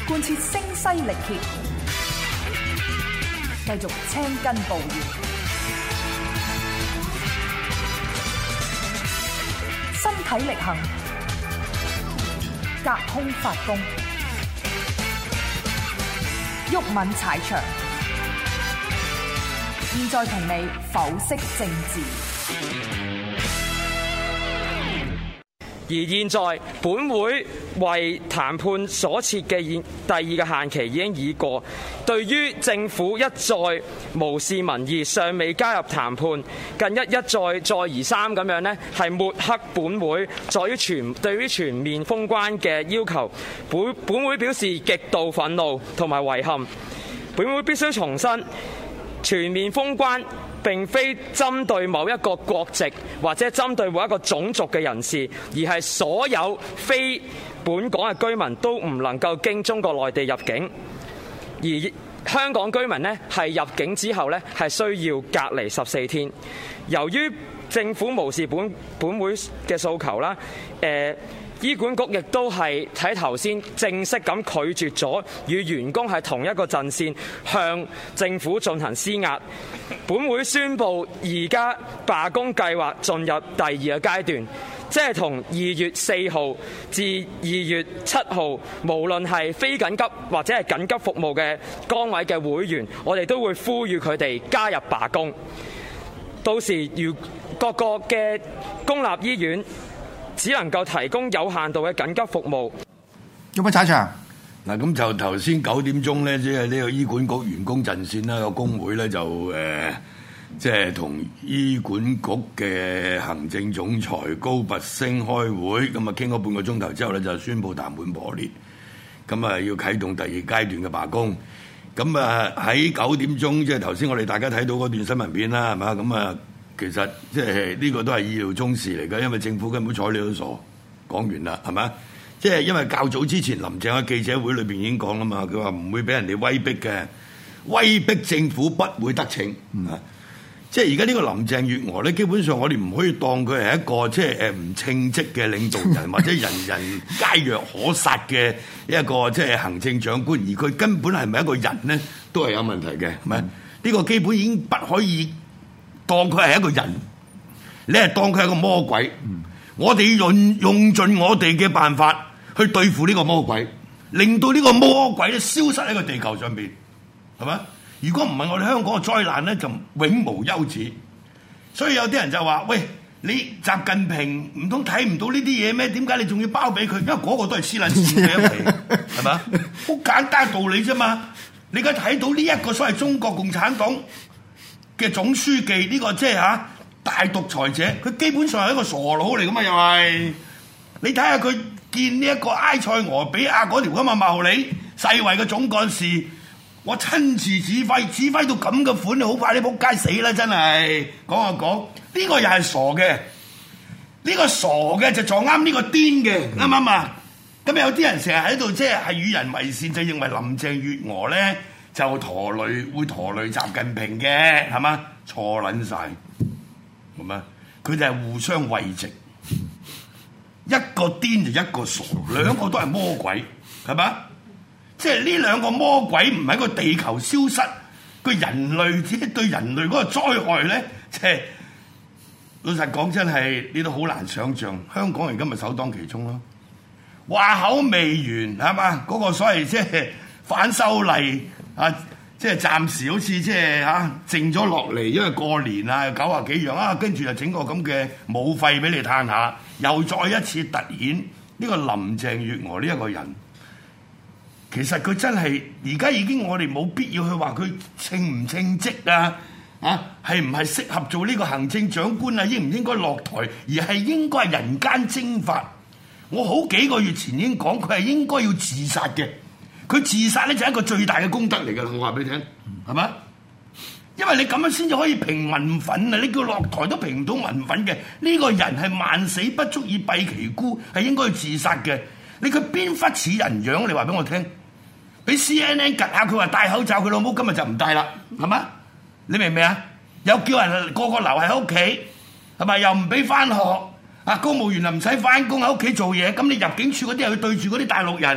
貫徹聲嘶力竭，繼續青筋暴現，身體力行，隔空發功，毓民踩場。現在同你剖析政治。 而現在，本會為談判所設嘅第二個限期已經已過。對於政府一再無視民意，尚未加入談判，近一再而三咁樣呢，係抹黑本會，對於全面封關嘅要求，本會表示極度憤怒同埋遺憾。本會必須重申，全面封關並非針對某一個國籍或者針對某一個種族嘅人士，而係所有非本港嘅居民都唔能夠經中國內地入境，而香港居民呢係入境之後呢係需要隔離14天。由於政府無視本會嘅訴求啦，醫管局亦都係喺頭先正式咁拒絕咗與員工係同一個陣線向政府進行施壓。本會宣布而家罷工計劃進入第二個階段，即係同2月4號至2月7號，無論係非緊急或者係緊急服務嘅崗位嘅會員，我哋都會呼籲佢哋加入罷工。到時如各個嘅公立醫院只能夠提供有限度嘅緊急服務。 有冇踩場？ 嗱，咁就頭先9點鐘咧，即係呢個醫管局員工陣線啦，個工會咧就即係同醫管局嘅行政總裁高拔陞開會，咁啊傾咗半個鐘頭之後咧，就宣布談判破裂，咁啊要啟動第二階段嘅罷工。咁啊喺9點鐘，即係頭先我哋大家睇到嗰段新聞片啦，係嘛？咁啊其實即係呢個都係意料中事嚟㗎，因為政府根本睬你都傻。講完啦，係嘛？即係因為較早之前林鄭喺記者會裏邊已經講啦嘛，佢話唔會俾人哋威逼嘅，威逼政府不會得逞。即係而家呢個林鄭月娥咧，基本上我哋唔可以當佢係一個即係唔稱職嘅領導人，或者人人皆若可殺嘅一個即係行政長官，而佢根本係咪一個人咧，都係有問題嘅，係咪？呢個基本已經不可以當佢係一個人，你係當佢係一個魔鬼。我哋用盡我哋嘅辦法去對付呢個魔鬼，令到呢個魔鬼咧消失喺個地球上邊，係咪？如果唔係我哋香港嘅災難咧，就永無休止。所以有啲人就話：喂，你習近平唔通睇唔到呢啲嘢咩？點解你仲要包庇佢？因為嗰個都係黐撚線嘅一期，係嘛？好簡單道理啫嘛。你而家睇到呢一個所謂中國共產黨嘅總書記呢個即係大獨裁者，佢基本上係一個傻佬嚟噶嘛，又係你睇下佢見呢一個埃塞俄比亞嗰條咁嘅茂利世衛嘅總幹事，我親自指揮到咁嘅款，你好快你仆街死啦！真係講就講，呢個又係傻嘅，呢個傻嘅就撞啱呢個癲嘅，啱唔啱啊？咁有啲人成日喺度即係與人為善，就認為林鄭月娥咧就會拖累習近平嘅，係嘛？錯撚晒。咁啊！佢哋係互相慰藉，一個癲就一個傻，兩個都係魔鬼，係嘛？即係呢兩個魔鬼唔喺個地球消失，個人類即係對人類嗰個災害咧，即係老實講真係你都好難想像。香港而家咪首當其衝咯，話口未完係嘛？嗰個所謂即係反修例啊！即係暫時好似即係靜咗落嚟，因為過年啊90幾樣跟住就整個咁嘅武肺俾你嘆下，又再一次突顯呢個林鄭月娥呢一個人，其實佢真係而家已經我哋冇必要去話佢稱唔稱職係唔係適合做呢個行政長官啊？應唔應該落台？而係應該係人間蒸發。我好幾個月前已經講佢係應該要自殺嘅。佢自殺咧就係一個最大嘅功德嚟㗎啦，我話俾你聽，係嘛？因為你咁樣先至可以平民憤啊！你叫落台都平唔到民憤嘅。呢個人係萬死不足以蔽其辜，係應該要自殺嘅。你佢邊忽似人樣？你話俾我聽，俾 CNN 趌下佢話戴口罩，佢老母今日就唔戴啦，係嘛？你明唔明啊？又叫人個個留喺屋企，係咪？又唔俾翻學。公務員啊唔使翻工喺屋企做嘢，咁你入境處嗰啲又要對住嗰啲大陸人，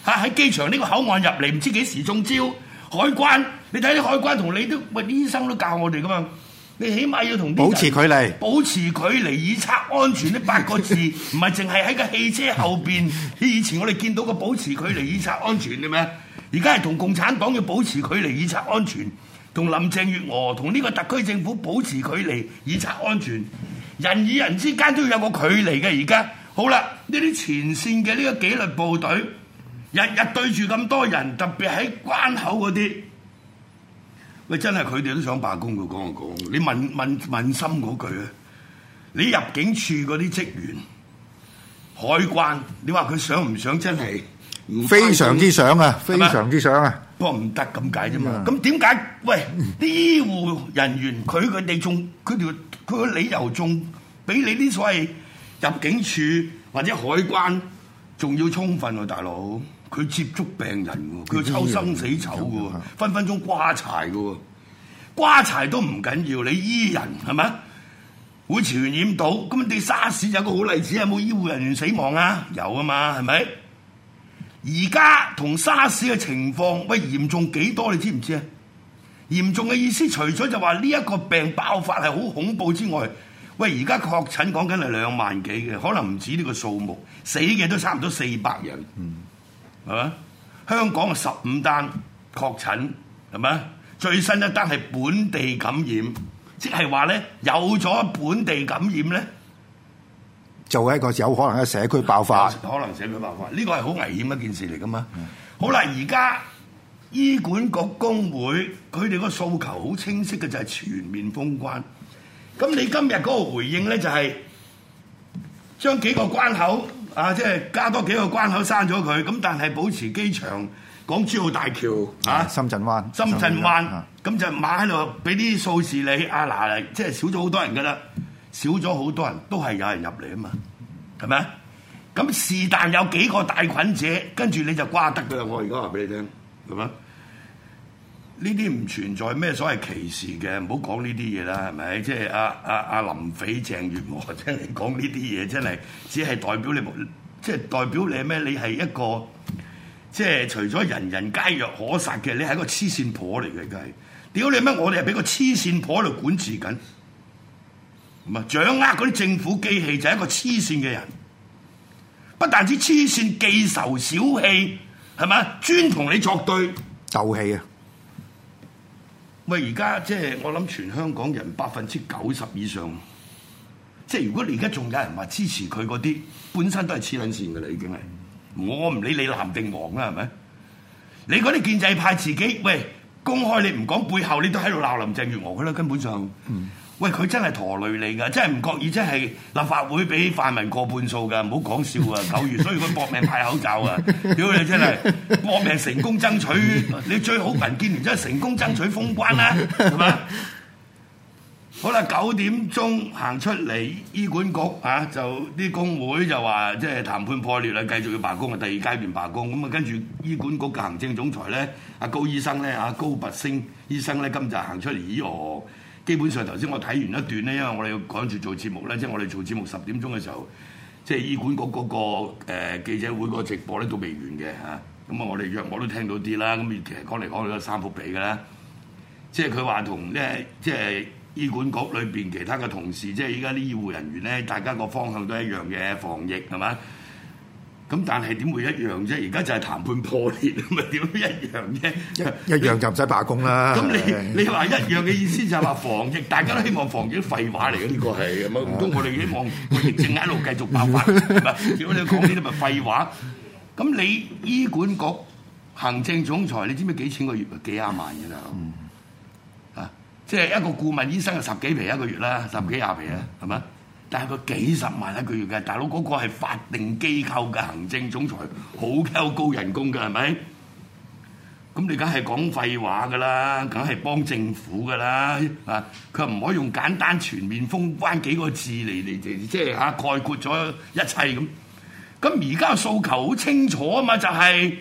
喺機場呢個口岸入嚟，唔知幾時中招。海關，你睇啲海關同你都喂，啲醫生都教我哋噶嘛。你起碼要同啲保持距離， 保持距離以策安全呢8個字，唔係淨係喺個汽車後邊。以前我哋見到個保持距離以策安全嘅咩？而家係同共產黨要保持距離以策安全，同林鄭月娥同呢個特區政府保持距離以策安全。人與人之間都要有個距離嘅。而家好啦，呢啲前線嘅呢個紀律部隊，日日對住咁多人，特別喺關口嗰啲。喂，真係佢哋都想罷工嘅，講就講。你問心嗰句啊，你入境處嗰啲職員、海關，你話佢想唔想？真係非常之想啊，非常之想啊。 不過唔得咁解啫嘛。咁點解？喂，啲醫護人員佢哋仲佢個理由仲比你啲所謂入境處或者海關仲要充分喎，大佬。佢接觸病人喎，佢抽生死籌嘅喎，分分鐘瓜柴嘅喎，瓜柴都唔緊要，你醫人係咪？會傳染到，咁你沙士有個好例子，有冇醫護人員死亡啊？有啊嘛，係咪？而家同沙士嘅情況，喂，嚴重幾多？你知唔知啊？嚴重嘅意思，除咗就話呢一個病爆發係好恐怖之外，喂，而家確診講緊係2萬幾嘅，可能唔止呢個數目，死嘅都差唔多400人。係嘛？香港15單確診，係咪？最新一單係本地感染，即係話咧有咗本地感染咧， 就係一個有可能嘅社區爆發。 可能社區爆發，呢個係好危險一件事嚟噶嘛。好啦，而家醫管局工會佢哋個訴求好清晰嘅，就係全面封關。咁你今日嗰個回應咧就係將幾個關口。即係加多幾個關口刪咗佢，咁但係保持機場、港珠澳大橋、 深圳灣， 咁就馬喺度俾啲數字你。嗱，即係少咗好多人㗎啦，少咗好多人都係有人入嚟啊嘛，係咪？咁是但有幾個帶菌者，跟住你就瓜得㗎啦。我而家話俾你聽，係咪？呢啲唔存在咩所謂歧視嘅，唔好講呢啲嘢啦，係咪？即係阿林匪鄭月娥真係講呢啲嘢，真係只係代表你，即係代表你咩？你係一個即係除咗人人皆若可殺嘅，你係一個黐線婆嚟嘅，梗係。屌你咩？我哋係俾個黐線婆喺度管治緊，唔係掌握嗰啲政府機器就係一個黐線嘅人，不但止黐線，記仇小氣，係咪？專同你作對， 鬥氣啊！ 喂，而家即係我諗全香港人90%以上，即係如果你而家仲有人話支持佢嗰啲，本身都係黐撚線㗎啦，已經係。我唔理你藍定黃啦，係咪？你嗰啲建制派自己，喂，公開你唔講，背後你都喺度鬧林鄭月娥㗎啦，根本上。喂，佢真係陀累你㗎，真係唔覺意，真係立法會俾泛民過半數㗎，唔好講笑啊！9月，所以佢搏命派口罩啊！屌你真係搏命成功爭取，你最好民建聯真係成功爭取封關啦，係嘛？好啦，9點鐘行出嚟，醫管局就啲工會就話即係談判破裂啦，繼續要罷工啊，第2階段罷工。咁啊，跟住醫管局嘅行政總裁咧，阿高醫生咧，高拔陞醫生咧，今日行出嚟議和。基本上頭先我睇完一段咧，因為我哋要趕住做節目咧，即係我哋做節目10點鐘嘅時候，即係醫管局嗰個記者會嗰個直播咧都未完嘅嚇。咁啊，我哋約我都聽到啲啦。咁其實講嚟講去都3幅被㗎啦。即係佢話同咧，即係醫管局裏邊其他嘅同事，即係依家啲醫護人員咧，大家個方向都一樣嘅，防疫係嘛？咁但係點會一樣啫？而家就係談判破裂，咪點會一樣啫？ 一樣就唔使罷工啦。 咁你話一樣嘅意思就係話防疫，大家都希望防疫，廢話嚟嘅呢個係，唔通我哋希望疫症喺度繼續爆發？如果你講呢啲咪廢話？咁你醫管局行政總裁，你知唔知幾錢個月？幾廿萬嘅啦，即係一個顧問醫生係10幾皮一個月啦，10幾20皮啦，係咪？但係佢幾十萬一個月嘅，大佬嗰個係法定機構嘅行政總裁，好高人工㗎，係咪？咁你梗係講廢話㗎啦，梗係幫政府㗎啦，佢唔可以用簡單全面封關幾個字嚟即係概括咗一切咁。咁而家訴求好清楚啊嘛，就係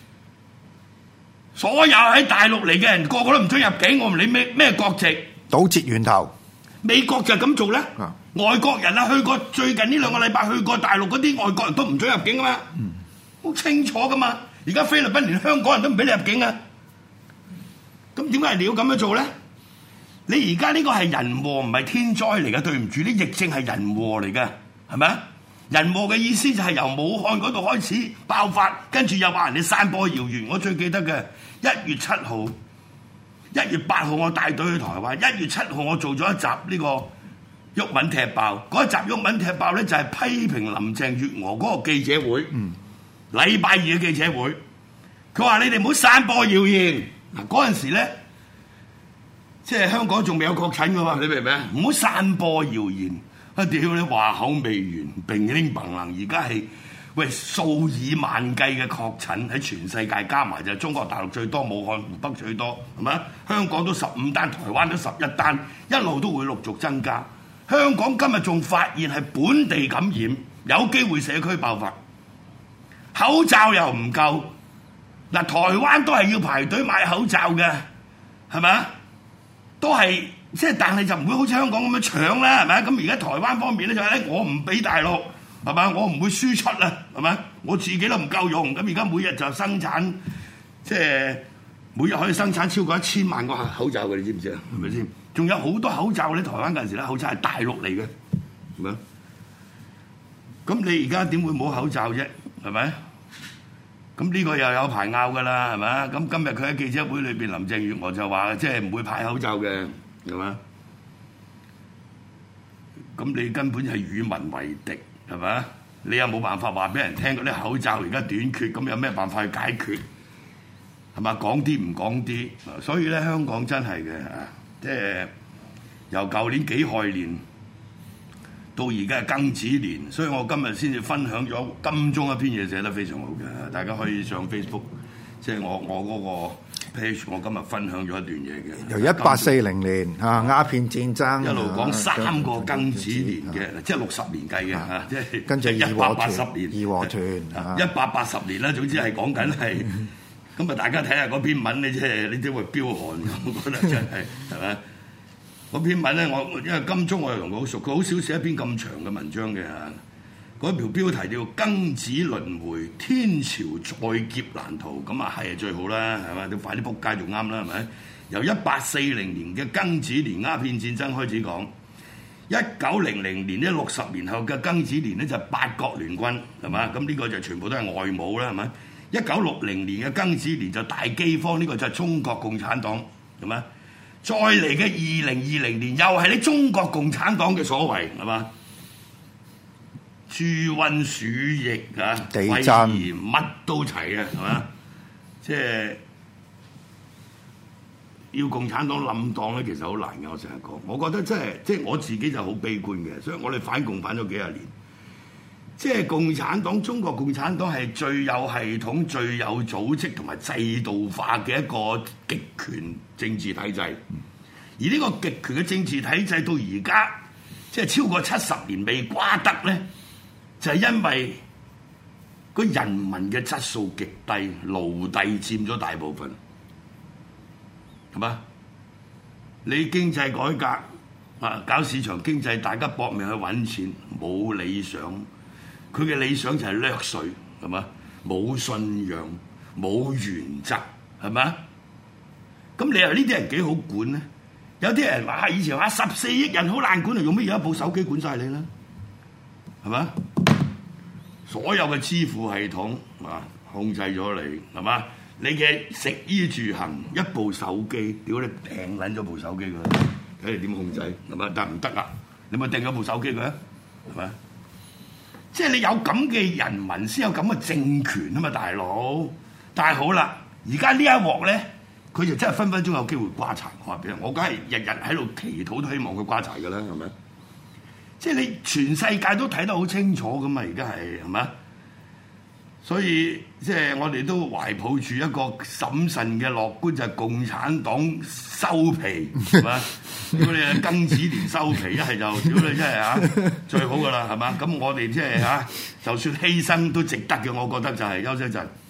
所有喺大陸嚟嘅人個個都唔准入境，我唔理咩國籍， 堵截源頭。 美國就咁做咧。外國人去過最近呢2個禮拜去過大陸嗰啲外國人都唔准入境啊嘛，好清楚噶嘛。 而家菲律賓連香港人都唔俾你入境啊！咁點解你要咁樣做咧？你而家呢個係人禍唔係天災嚟嘅，對唔住，啲疫症係人禍嚟嘅，係咪啊？人禍嘅意思就係由武漢嗰度開始爆發，跟住又話人哋散播謠言。我最記得嘅1月7號、1月8號我帶隊去台灣，1月7號我做咗一集呢個毓民踢爆，嗰一集毓民踢爆咧就係批評林鄭月娥嗰個記者會，禮拜二嘅記者會，佢話你哋唔好散播謠言。嗱嗰陣時咧，即係香港仲未有確診㗎嘛，你明唔明啊？唔好散播謠言。啊屌你話口未完，並拎bằng能，而家係喂數以萬計嘅確診喺全世界加埋就係中國大陸最多，武漢、湖北最多，係咪？香港都15單，台灣都11單，一路都會陸續增加。香港今日仲發現係本地感染，有機會社區爆發，口罩又唔夠。嗱，台灣都係要排隊買口罩嘅，係咪啊？都係。即係，但係就唔會好似香港咁樣搶啦，係咪？咁而家台灣方面咧就係咧，我唔俾大陸，係咪？我唔會輸出啦，係咪？我自己都唔夠用，咁而家每日就生產，即係每日可以生產超過1000萬個口罩嘅，你知唔知啊？係咪先？仲有好多口罩咧，台灣嗰陣時咧口罩係大陸嚟嘅，係咪？咁你而家點會冇口罩啫？係咪？咁呢個又有排拗㗎啦，係咪？咁今日佢喺記者會裏邊，林鄭月娥就話即係唔會派口罩嘅。係嘛？咁你根本係與民為敵，係嘛？你又冇辦法話俾人聽嗰啲口罩而家短缺，咁有咩辦法去解決？係嘛？講啲唔講啲，所以咧香港真係嘅，即係由舊年己亥年到而家係庚子年，所以我今日先至分享咗金鐘一篇嘢寫得非常好嘅，大家可以上 Facebook， 即係我嗰個。我今日分享咗一段嘢嘅， 由1840年鴉片戰爭一路講3個庚子年嘅，即係60年計嘅嚇，即係跟住 180年義和團 180年啦，總之係講緊係咁啊！大家睇下嗰篇文咧，即係你都會飆汗，我覺得真係咪？嗰篇文咧，因為金鐘我又同佢好熟，佢好少寫一篇咁長嘅文章嘅嚇。嗰條標題叫庚子輪迴，天朝再劫難逃，咁啊係最好啦，係嘛？你快啲撲街仲啱啦，係咪？由1840年嘅庚子年鴉片戰爭開始講，1900年呢60年後嘅庚子年呢，就八國聯軍，係嘛？咁呢個就全部都係外侮啦，係咪？1960年嘅庚子年就大饑荒，呢個就係中國共產黨，係嘛？再嚟嘅2020年又係你中國共產黨嘅所為，係嘛？豬瘟鼠疫啊，地震乜都齊啊，係嘛？即係要共產黨冧檔咧，其實好難嘅。我成日講，我覺得即係我自己就好悲觀嘅，所以我哋反共反咗幾十年。即係共產黨，中國共產黨係最有系統、最有組織同埋制度化嘅一個極權政治體制。而呢個極權嘅政治體制到而家，即係超過70年未瓜得咧。就係因為個人民嘅質素極低，奴隸佔咗大部分，係嘛？你經濟改革啊，搞市場經濟，大家搏命去揾錢，冇理想。佢嘅理想就係掠稅，係嘛？冇信仰，冇原則，係嘛？咁你話呢啲人幾好管咧？有啲人話以前話14億人好難管，用乜嘢一部手機管晒你啦？係嘛？所有嘅支付系統控制咗你，係嘛？你嘅食衣住行一部手機，屌你掟撚咗部手機佢，睇你點控制，係嘛？但唔得啊！你咪掟咗部手機佢啊，係咪？即係你有咁嘅人民先有咁嘅政權啊嘛，大佬。但係好啦，而家呢一鑊咧，佢就真係分分鐘有機會瓜柴。我話俾你，我梗係日日喺度祈禱，都希望佢瓜柴㗎啦，係咪？即係你全世界都睇得好清楚㗎嘛，而家係咪？所以即係我哋都懷抱住一個審慎嘅樂觀，就係共產黨收皮，係嘛？屌你庚子年收皮，一係就屌你真係最好㗎啦，係嘛？咁我哋即係就算犧牲都值得嘅，我覺得就係休息一陣。